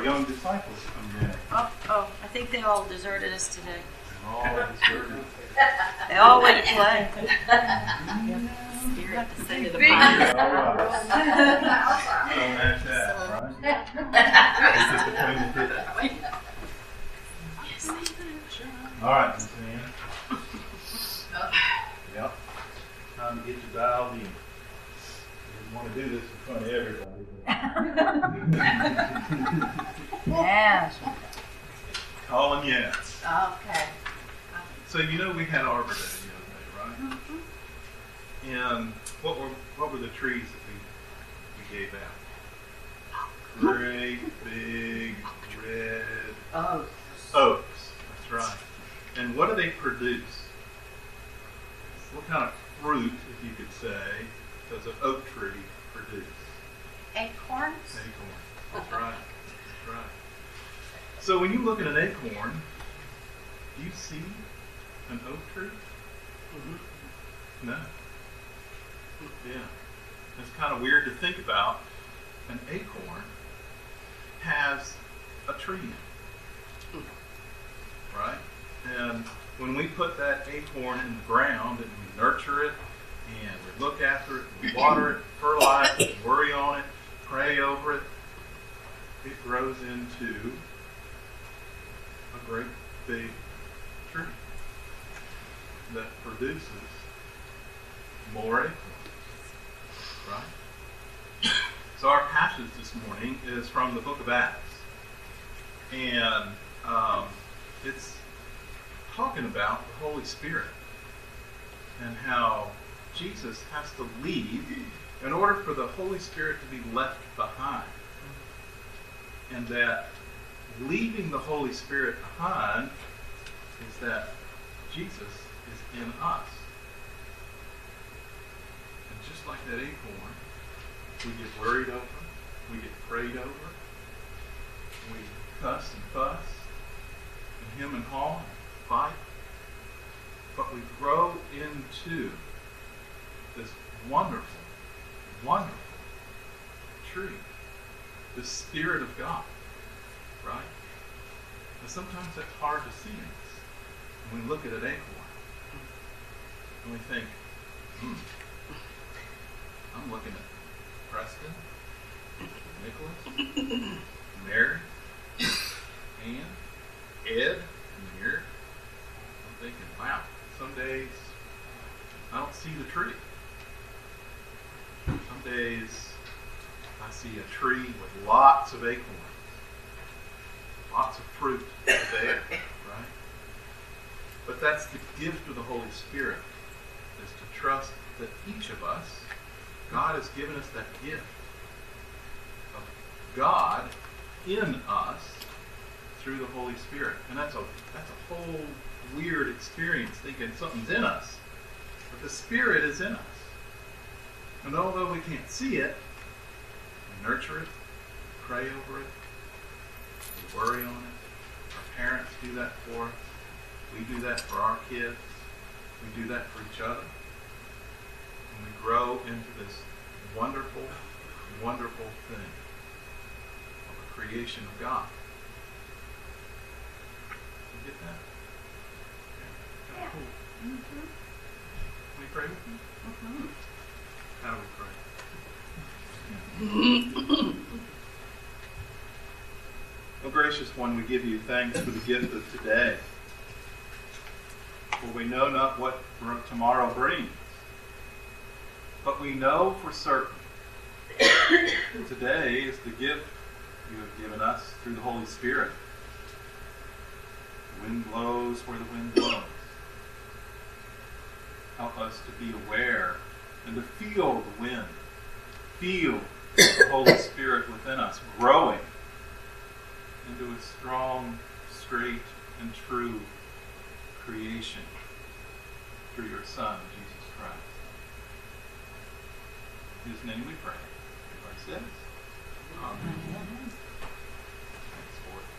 young disciples come in. Oh, I think they all deserted us today. They're all deserted. They all went to play. Spirit descended Don't upon us. match that, right? It's just between the two. All right, Miss Ann. Yep. Time to get you dialed in. Didn't want to do this in front of everybody. Yes. Calling yes. Okay. So you know we had Arbor Day the other day, right? Mm-hmm. And what were the trees that we gave out? Great big red Oh. oaks. That's right. And what do they produce? What kind of fruit, if you could say, does an oak tree produce? Acorns? Acorn. That's right. That's right. So when you look at an acorn, do you see an oak tree? Mm-hmm. No. Yeah. It's kind of weird to think about. An acorn has a tree in it. Right? And when we put that acorn in the ground and we nurture it and we look after it, we water it, fertilize it, worry on it, pray over it, it grows into a great big tree that produces more acorns. Right? So our passage this morning is from the book of Acts. And it's talking about the Holy Spirit and how Jesus has to leave in order for the Holy Spirit to be left behind. And that leaving the Holy Spirit behind is that Jesus is in us. And just like that acorn, we get worried over, we get prayed over, we cuss and fuss, and hem and haw and fight. But we grow into this wonderful, wonderful tree, the Spirit of God, right? And sometimes that's hard to see in us. When we look at an acorn, and we think, I'm looking at Preston, Nicholas, Mary, Ann, Ed, and here. I'm thinking, wow, some days I don't see the tree. Some days I see a tree with lots of acorns, lots of fruit there, right? But that's the gift of the Holy Spirit, is to trust that each of us, God has given us that gift of God in us through the Holy Spirit. And that's a whole weird experience, thinking something's in us. But the Spirit is in us. And although we can't see it, we nurture it, pray over it, we worry on it. Our parents do that for us. We do that for our kids. We do that for each other. And we grow into this wonderful, wonderful thing of a creation of God. You get that? Yeah. Cool. Mm-hmm. Can we pray with you? Mm-hmm. How do we pray? Oh, gracious one, we give you thanks for the gift of today. For we know not what tomorrow brings. But we know for certain today is the gift you have given us through the Holy Spirit. The wind blows where the wind blows. Help us to be aware and to feel the wind. Feel the Holy Spirit within us growing into a strong, straight, and true creation through your Son, Jesus Christ. In His name we pray. Everybody says, Amen.